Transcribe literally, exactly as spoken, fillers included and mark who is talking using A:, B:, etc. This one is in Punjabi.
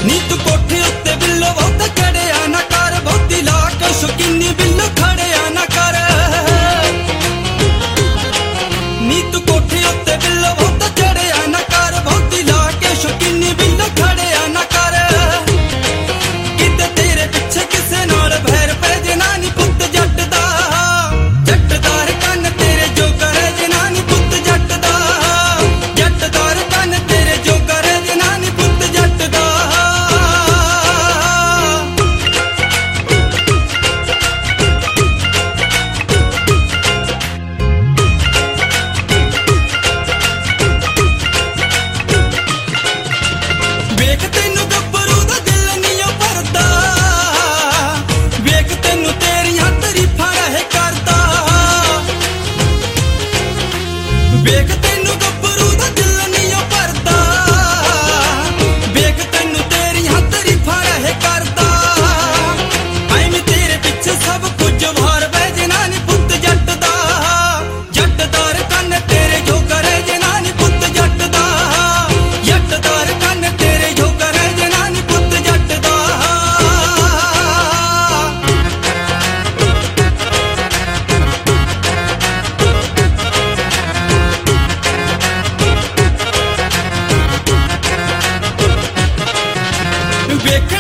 A: ਨੀ ਤੂੰ ਕੋਠੇ ਉੱਤੇ ਬਿੱਲੋ ਬਹੁਤ ਚੜਿਆ ਨਾ ਕਰ, ਬਹੁਤੀ ਲਾ ਕੇ ਸ਼ੌਕੀਨੀ ਬਿੱਲੋ ਖੜਿਆ ਨਾ ਕਰ। ਨੀ ਤੂੰ ਕੋਠੇ ਉੱਤੇ ਬਿੱਲੋ ਬਹੁਤ ਚੜਿਆ ਨਾ ਕਰ, ਬਹੁਤੀ ਲਾ ਕੇ ਸ਼ੌਕੀਨੀ ਬਿੱਲੋ ਖੜਿਆ ਨਾ ਕਰ। ਕਿਤੇ ਤੇਰੇ ਪਿੱਛੇ ਕਿਸੇ ਨਾਲ ਵੈਰ ਪੈ ਜੇ ਨਾ ਨੀ ਪੁੱਤ ਜੱਟ ਦਾ, ਜੱਟਦਾਰ ਕੰਨ ਤੇਰੇ ਜੋ ਕਰੇ ਜੇ ਨਾ ਨੀ ਪੁੱਤ ਜੱਟ ਦਾ, ਜੱਟਦਾਰ ਕੰਨ ਤੇਰੇ ਜੋ ਕਰੇ ਜੇ ਨਾ ਨੀ ਪੁੱਤ ਜੱਟ ਦਾ। ਵੇਖ ਤੈਨੂੰ ਗੱਭਰੂ ਦਾ ਦਿਲ ਨੀ ਓ ਭਰਦਾ, ਵੇਖ ਤੈਨੂੰ ਤੇਰੀਆਂ ਤਾਰੀਫਾਂ ਰਹਿ ਕਰਦਾ। ਵੇਖ ਤੈਨੂੰ ਗੱਭਰੂ ਦਾ ਦਿਲ ਨੀ ਓ ਭਰਦਾ, ਵੇਖ ਤੈਨੂੰ ਤੇਰੀਆਂ ਤਾਰੀਫਾਂ ਰਹਿ ਕਰਦਾ। ਐਵੇਂ ਤੇਰੇ ਪਿੱਛੇ ਸਭ ਕੁਝ ਵਾਰ ਬਹਿ ਜੇ ਨਾ ਨੀ ਪੁੱਤ ਜੱਟ ਦਾ, ਜੱਟਦਾਰ ਕੰਨ ਤੇਰੇ ਜੋ ਕਰੇ ਜੇ ਨਾ ਨੀ ਪੁੱਤ ਜੱਟ ਦਾ, ਜੱਟਦਾਰ ਕੰਨ ਤੇਰੇ ਜੋ ਕਰੇ ਜੇ ਨਾ ਨੀ ਪੁੱਤ ਜੱਟ ਦਾ। ਵੇਖ